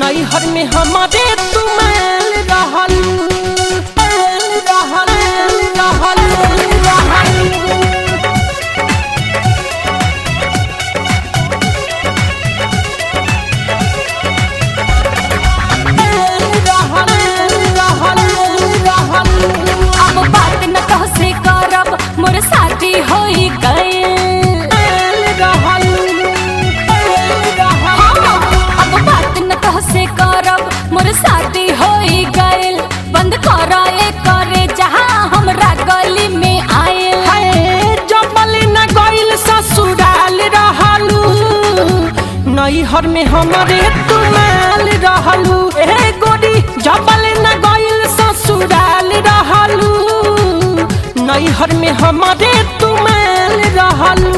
नैहर में हमारे तुमैल रहल रहल रहल रहल अब बात न कह से करब मोर शादी होई गइल। अब बात न कह से करब मोर शादी होई गइल। बंद कर करे जहाँ हमरा गली में आयल। जबल न गइल ससुराल रहलू नैहर में हमारे तुमैल रहलू ए गोरी। जबल न गइल ससुराल रहलू नैहर में हमारे तुमैल रहलू।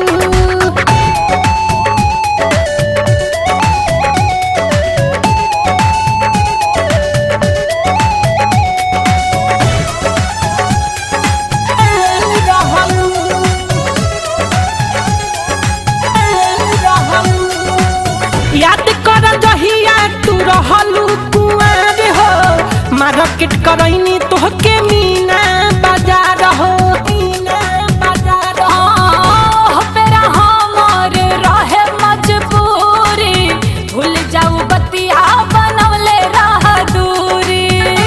याद कर जहिया तू रहलू कुआर हो मार्केट करैनी तोहके मीना बाजार हो। मीना बाजार हो पेरा हमर रहे मजबूरी। भूल जाऊ बतिया बनवले रह दूरी।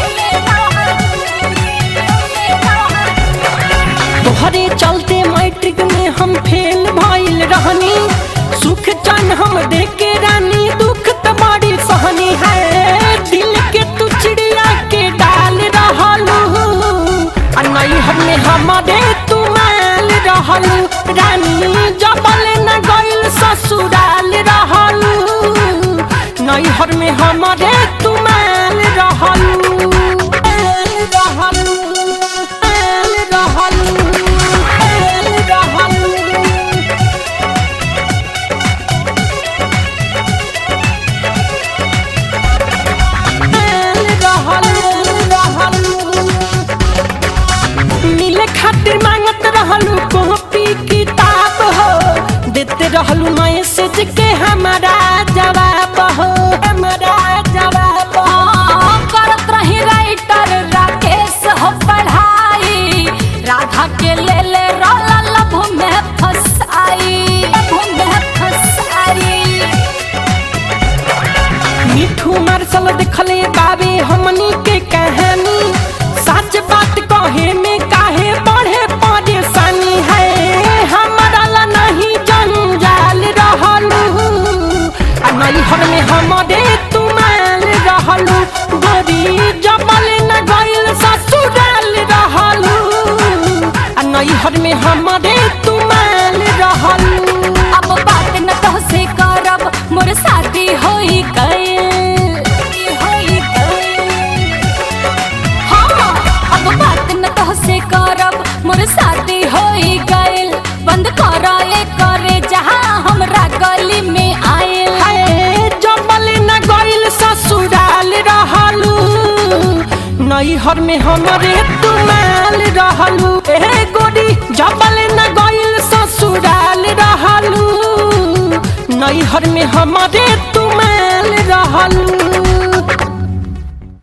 तोहरे चलते मैट्रिक में हम फेल भइल रहनी। सुख चन हम देके रानी दुख त बड़ी सहनी है। दिल के तू चिड़िया के डाल रहलू नैहर में हमारे तुमैल रहलू रानी। जबल न गइल ससुराल रहलू नैहर में हमारे तुमैल रहलू रहलू रहलू रहलू। मिले खातिर मांगत रहलू कॉपी किताब हो। देते रहलू मैसेज के हमारा जवाब हो। हमारा जवाब हो। करत रही राइटर राकेश हो पढ़ाई। राधा के ले ले रोला लभ में फसाई। लभ में फसाई। मिठू मार्शल देखले बाबे हमनी के कहानी। सच बात कहे में काहे बढ़े परेशानी है। हमारा ला नहीं जंजाल रहलू नैहर में हमारे तुमैल रहलू गोरी। जबल न गइल ससुराल रहलू नैहर में हमारे तुमैल रहलू। अब बात न कह से करब मोर शादी होई गइल। होई गइल। हाँ अब बात न कह से करब मोर शादी होई गइल। बंद कर करे जहाँ हमरा गली में आयल। जबल न गइल ससुराल रहलू नैहर में हमारे तुमैल रहलू ए गोरी। जबल न गइल ससुराल रहलू नैहर में हमारे तुमैल रहलू।